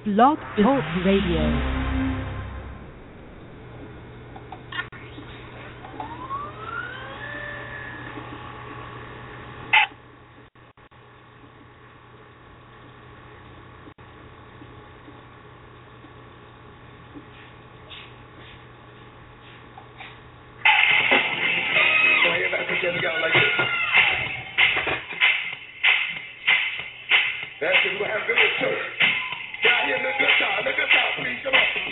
Blog Talk Radio. That's it, we're gonna have a good church. Down here, look good time, please, come on.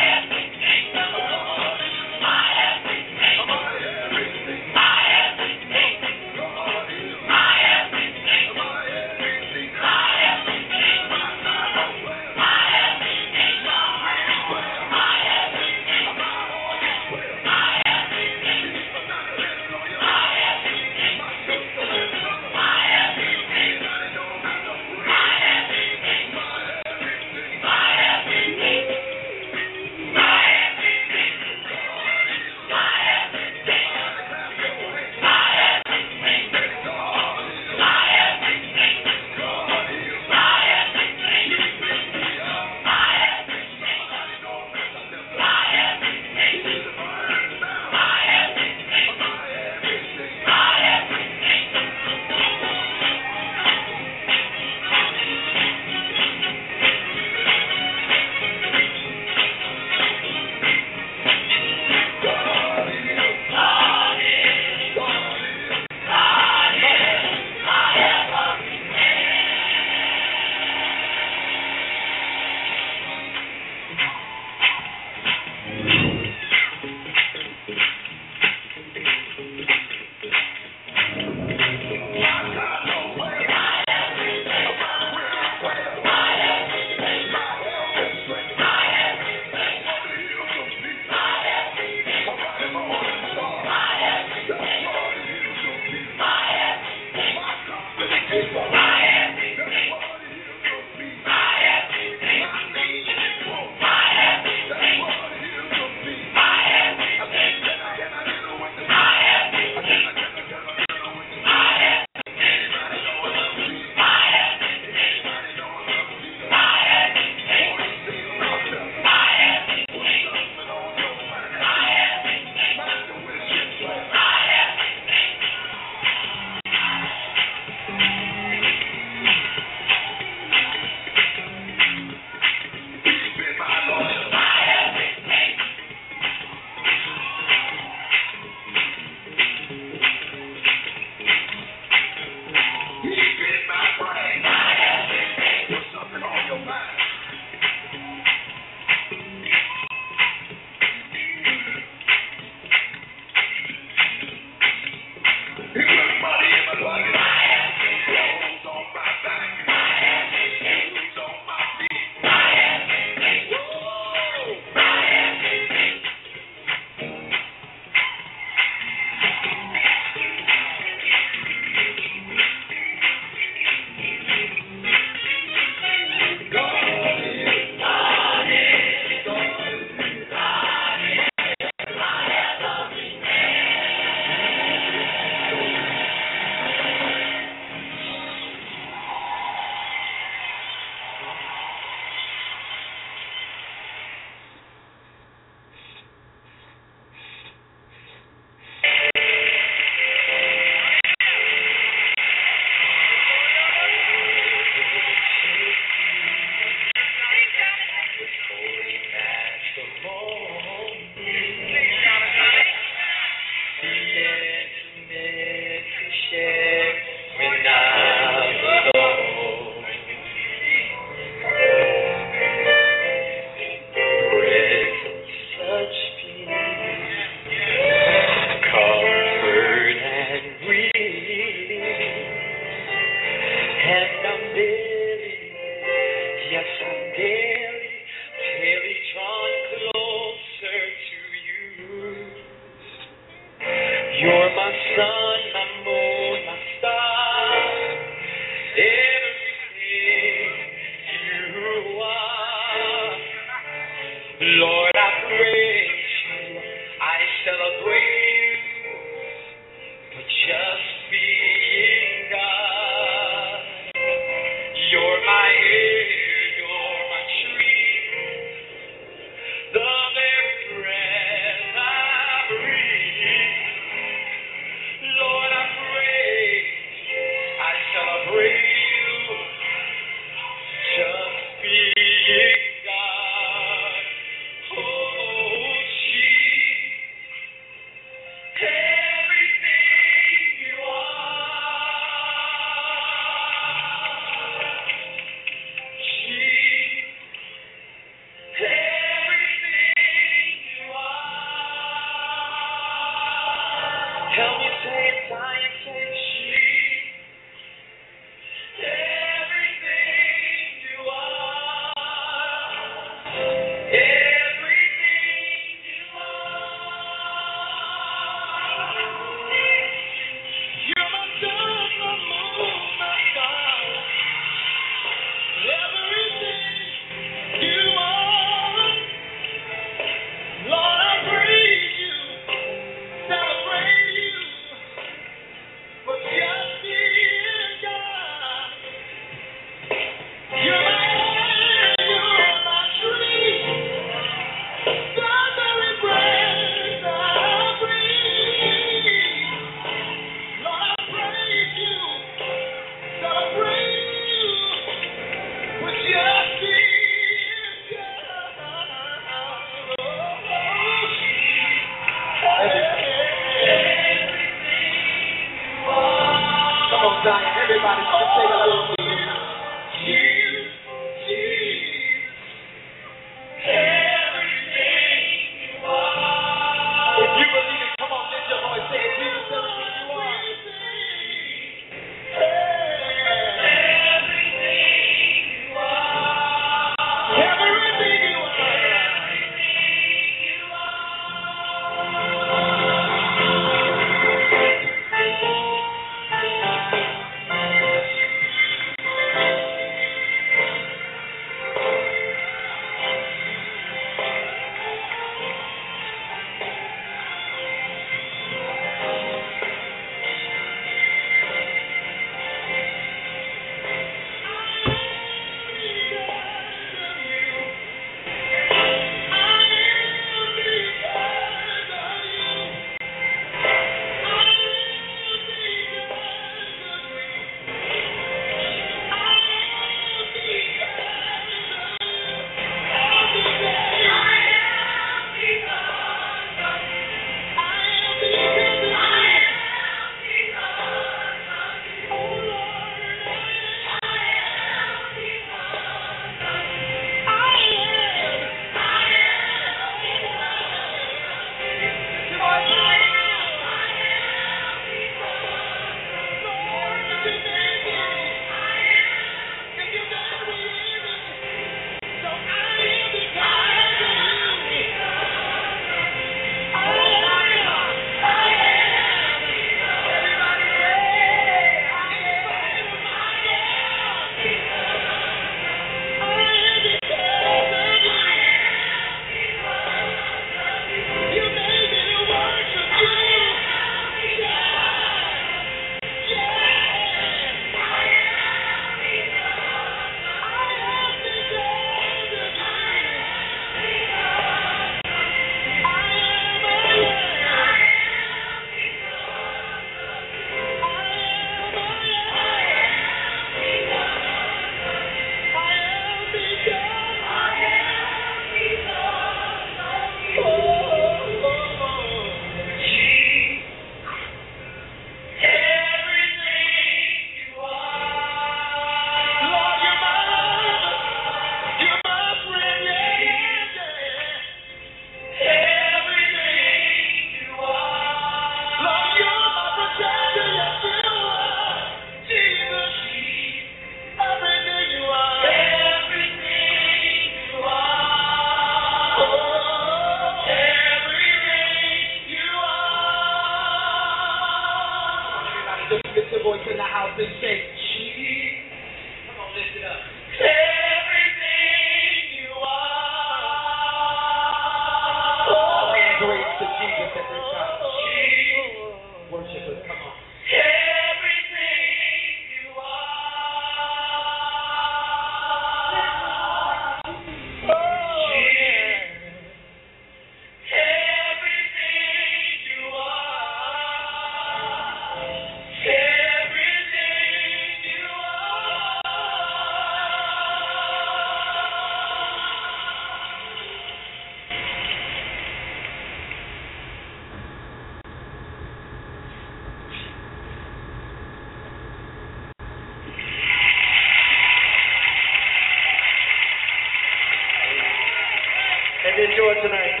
Enjoy tonight.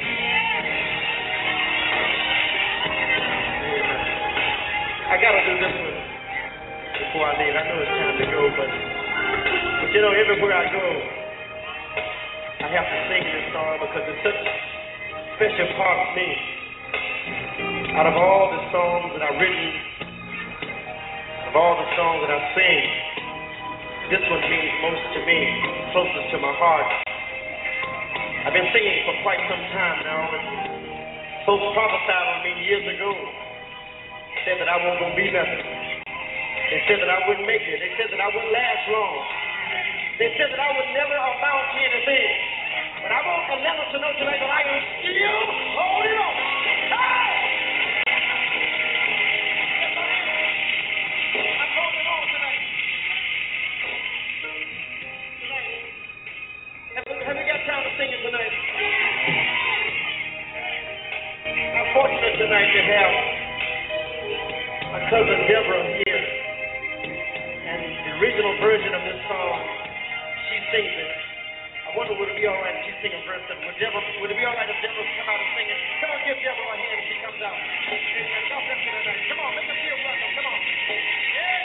I gotta do this one before I leave. I know it's time to go, but you know, everywhere I go, I have to sing this song because it's such a special part of me. Out of all the songs that I've written, of all the songs that I sing, this one means most to me, closest to my heart. I've been singing for quite some time now, and folks prophesied on me years ago. Said that I wasn't going to be nothing. They said that I wouldn't make it. They said that I wouldn't last long. They said that I would never amount to anything. But I want to let us know tonight that I am still holding on. Hey! I'm holding on tonight. Have you got time to sing it tonight? I'm fortunate tonight to have my cousin Deborah here. original version of this song, she sings it. I wonder would it be all right if she sing a verse of it? Would it be all right if Deborah come out and sing it? Come on, give Deborah a hand if she comes out. And welcome to tonight. Come on, make her feel welcome. Come on. Yeah.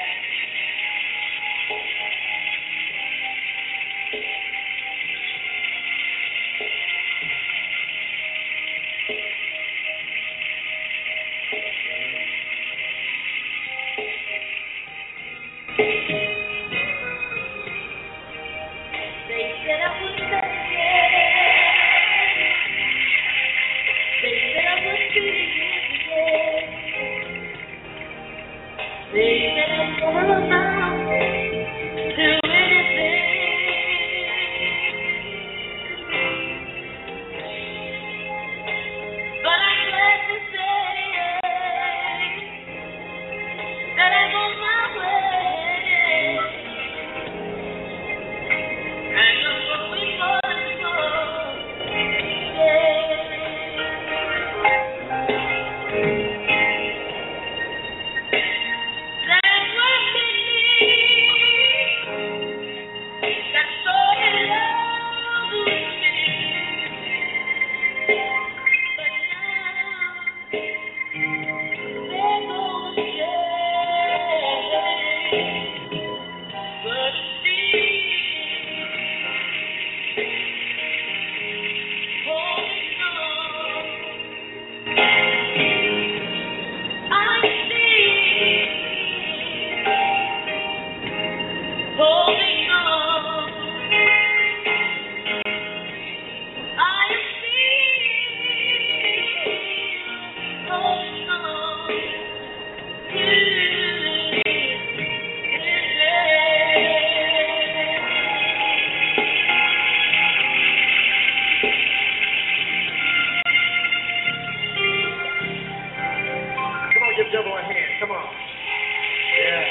Give Deborah a hand. Come on. Yeah.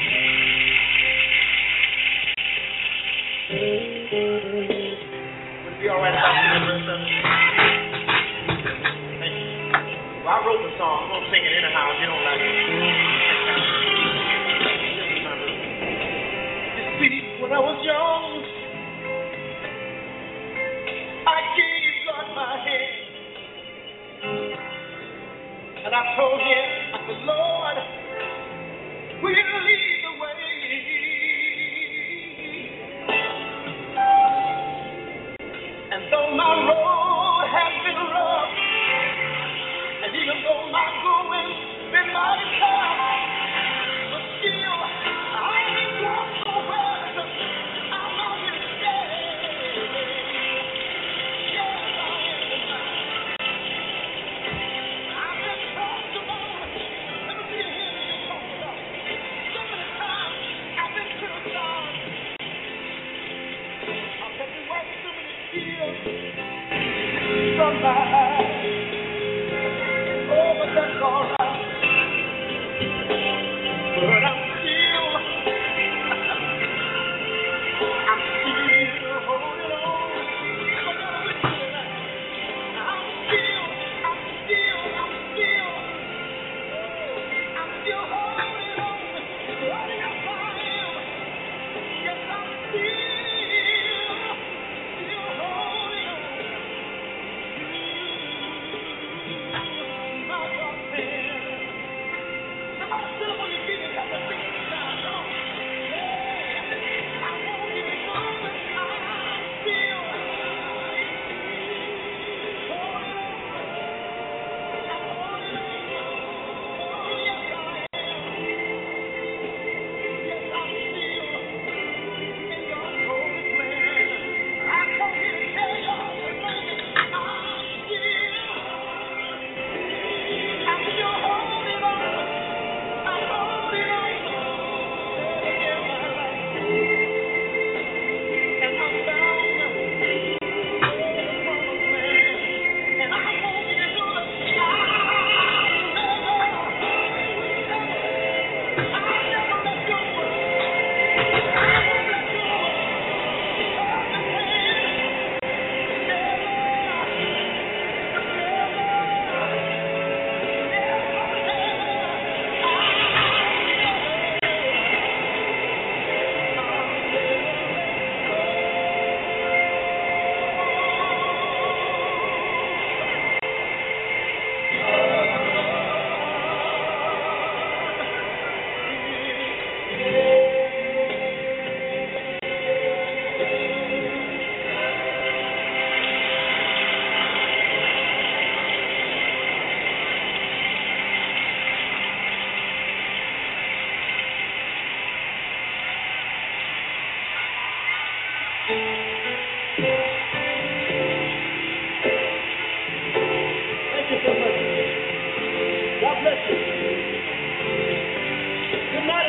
Would it be all right if I sing the rest of it? Thank you. Well, I wrote the song. I'm going to sing it anyhow if you don't like it. You see, when I was young, I gave God my hand. And I told him, I said, Lord, will you lead the way? And though my road has been rough, and even though my going been mighty tough, but still I ain't walked so well because I'm on this day. Yes, I am. I've been tossed around.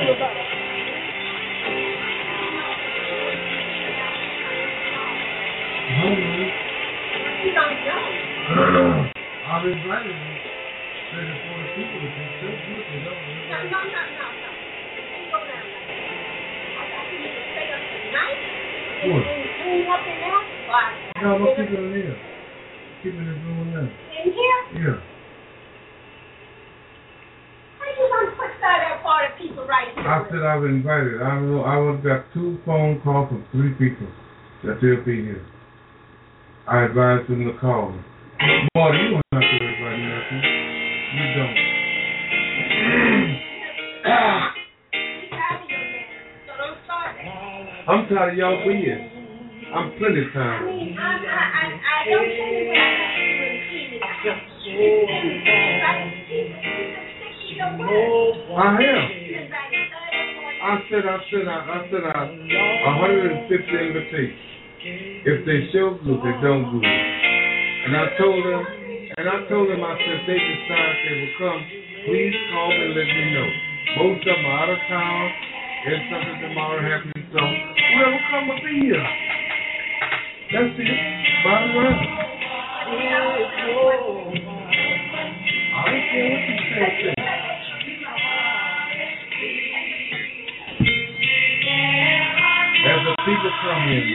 I've invited you 30 or 40 people to come church with me. No. Ain't go down like that. I got people to stay up tonight. What? Clean up in there. No, I'm keeping it in here. Keeping it doing now. In here? Yeah. How you gonna put that for the people right here? I said I've invited. I don't know. I would have got 2 phone calls from 3 people that they'll be here. I advised them to call me. Boy, you don't have to invite nothing. You don't. I'm tired of y'all being. I'm plenty tired. I mean, I don't tell you what I have to do in TV. I am. I said 150 invitations. If they show good, they don't good. And I told them, I said, if they decide they will come, please call me and let me know. Most of them are out of town, and something tomorrow happening, so whoever come will be here. That's it. Bottom line. I don't care what you say. As the people come in,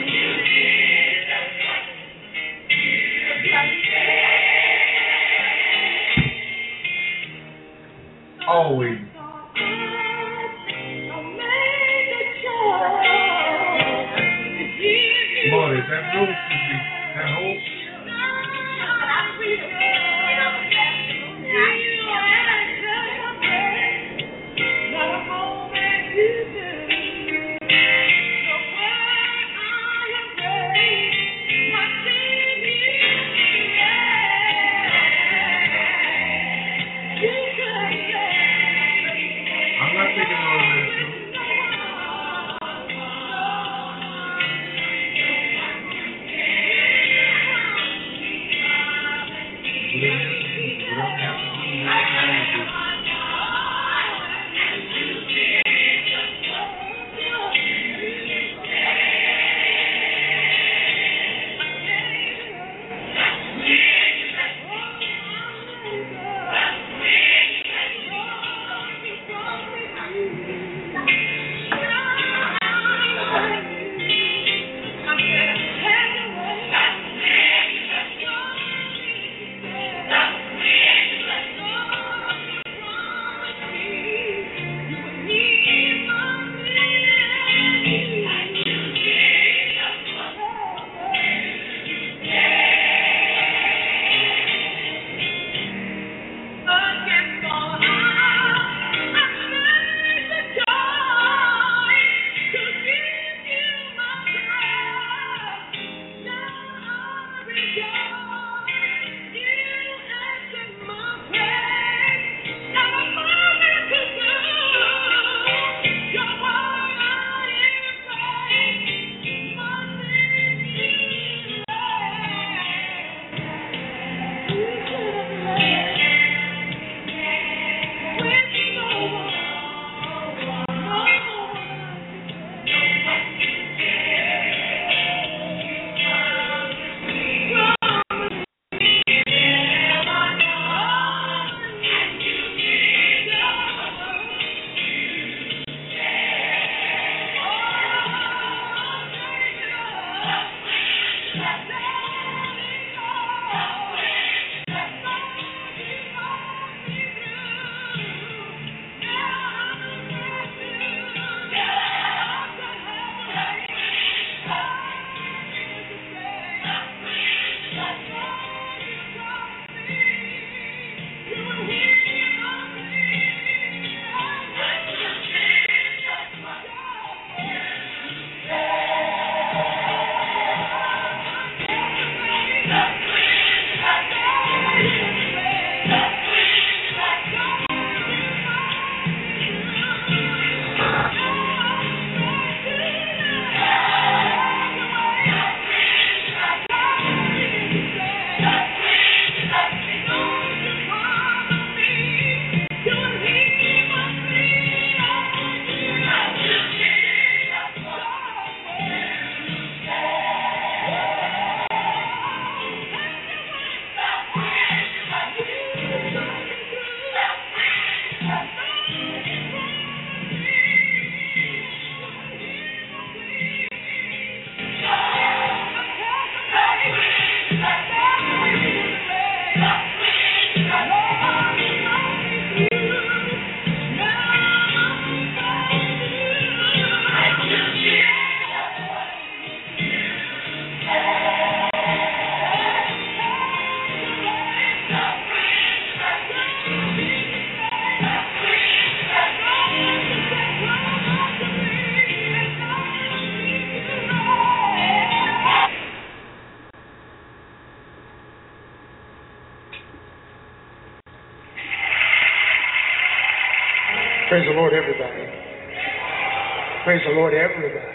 always. Boy, that rose should be that whole. I'm not taking all of this. everybody. Praise the Lord, everybody.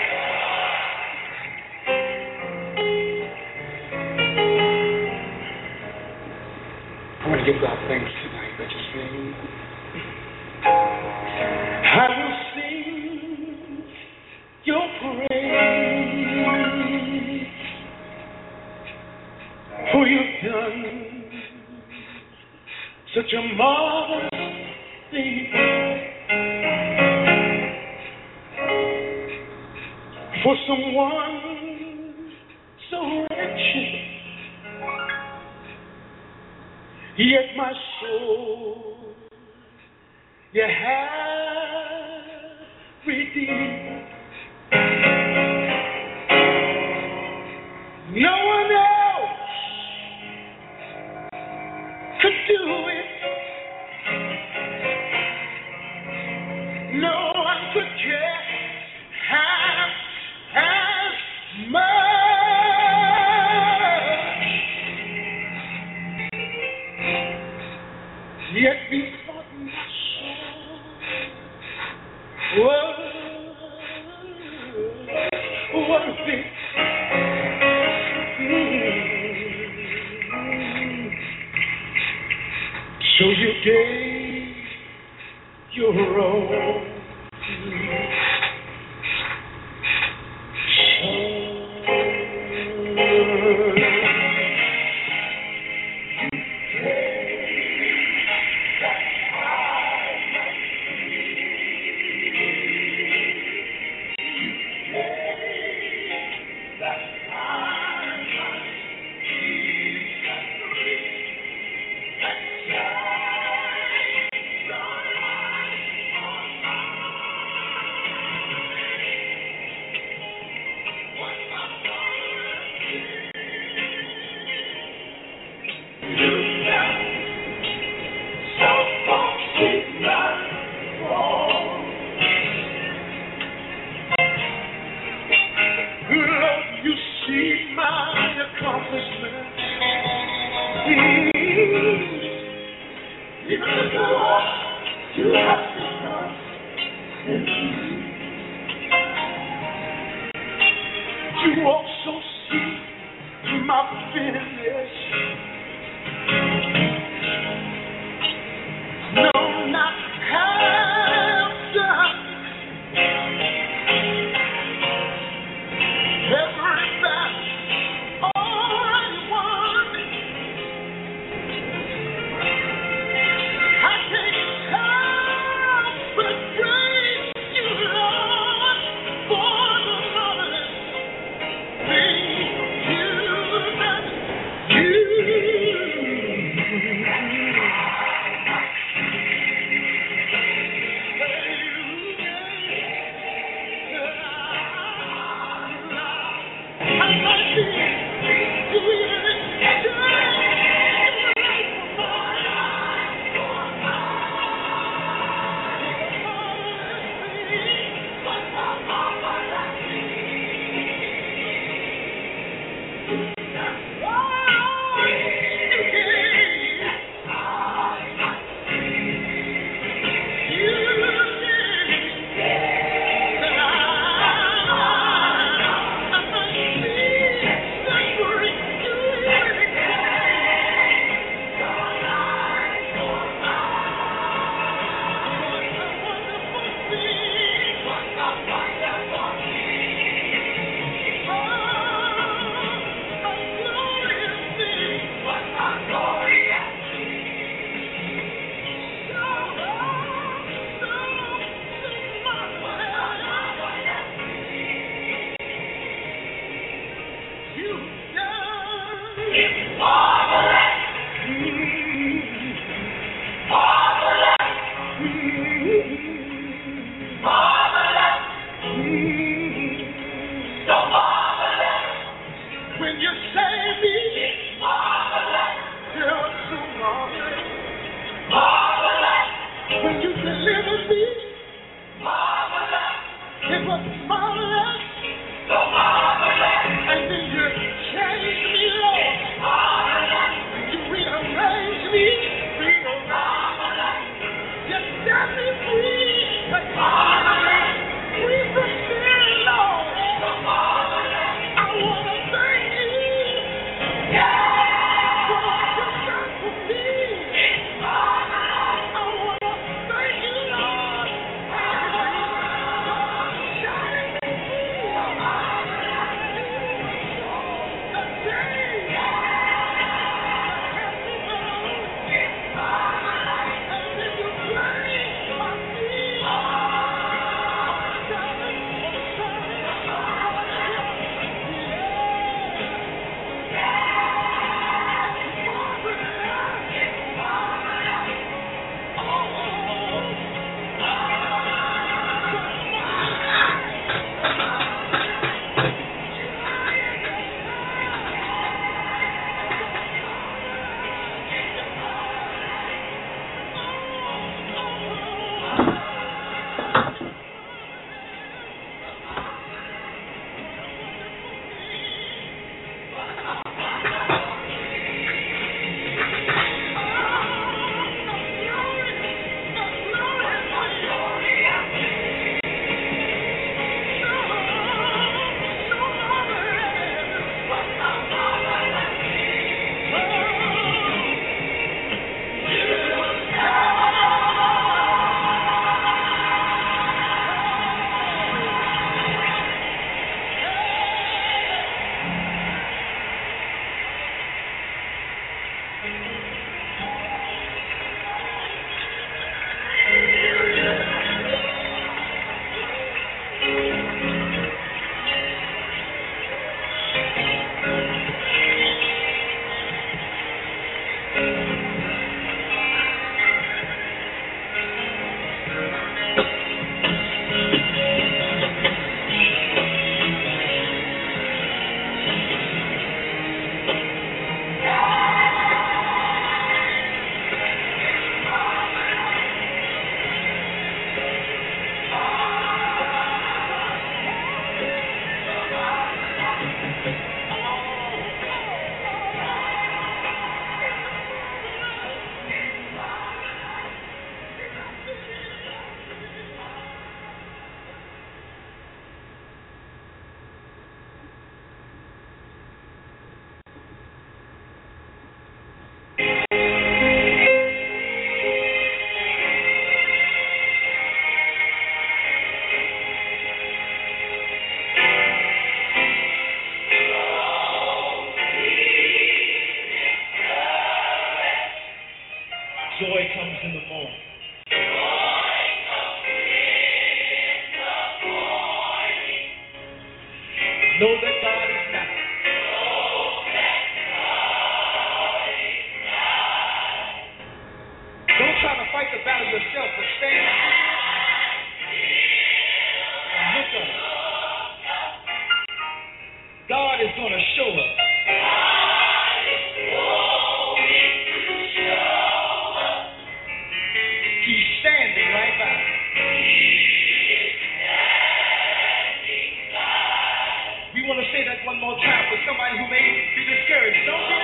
I want to give God thanks tonight. Let's just sing. I will sing your praise, for you've done such a marvelous thing. For someone so wretched, yet my soul you have redeemed. No one else could do it. No one could care half as much. Yet because my soul was worth it. So you gave your own Know that God is not. Don't try to fight the battle yourself, but stand and look up. God is going to show us. He's standing right by. We want to say that one more time for somebody who may be discouraged. Don't be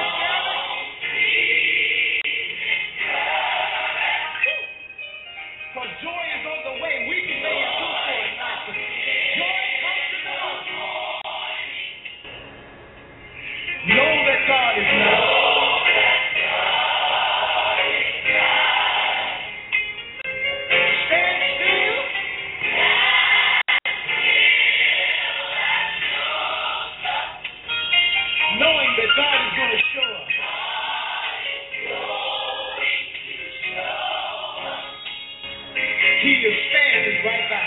discouraged. Because joy is on the way. We can may endure for a night, but joy comes to the Lord. Know that God is not. Stand still. Knowing that God is going to show up. He is standing right by.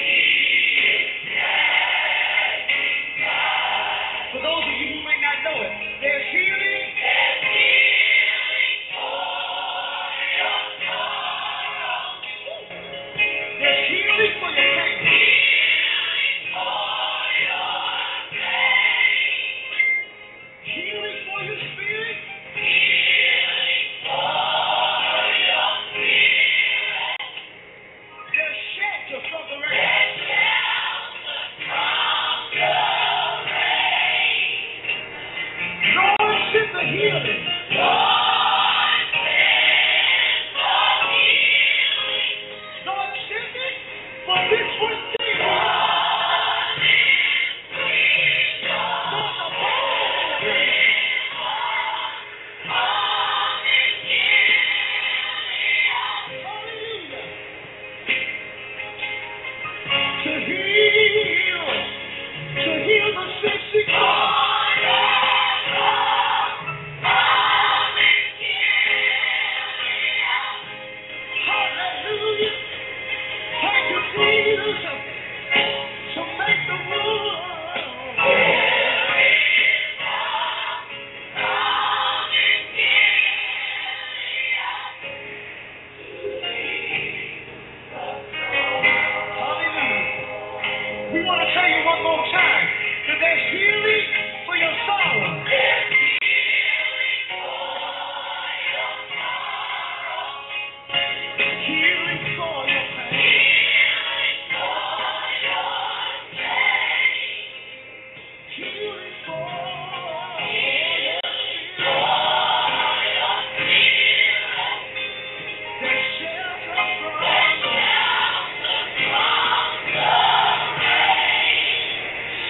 For those of you who may not know it, there's healing. There's healing for your pain. Healing for your spirit. There's shelter from the rain. Lord, send the healing. Lord, send it for this one thing. Lord, the Bible. Hallelujah. To heal the sick. Hallelujah. Thank you, Jesus, to make the world. Hallelujah. We want to tell you one more time that there's healing for your sorrow. Healing for your pain. Healing for your there's shelter from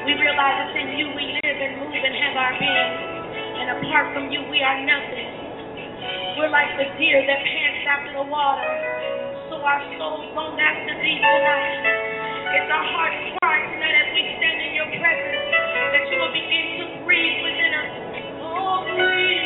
We realize it's in you we live and move and have our being. And apart from you, we are nothing. We're like the deer that pants after the water. So our souls long after thee tonight. It's our heart's cry tonight as we stand in your presence that you will begin to breathe within us. Oh, breathe.